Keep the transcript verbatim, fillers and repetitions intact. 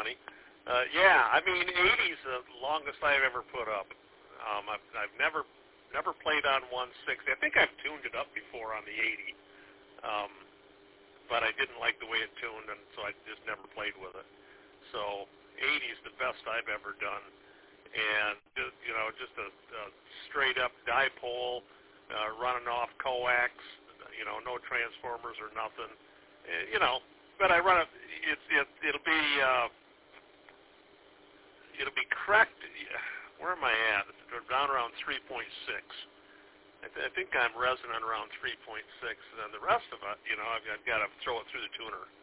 funny. Uh, yeah, I mean, eighty's the longest I've ever put up. Um, I've, I've never never played on one sixty. I think I've tuned it up before on the eighty, um, but I didn't like the way it tuned, and so I just never played with it. So eighty's the best I've ever done, and just, you know, just a, a straight up dipole, uh, running off coax, you know, no transformers or nothing, uh, you know. But I run it. It's it, it'll be uh, it'll be correct. Where am I at? It's down around three point six. I, th- I think I'm resonant around three point six, and then the rest of it, you know, I've, I've got to throw it through the tuner.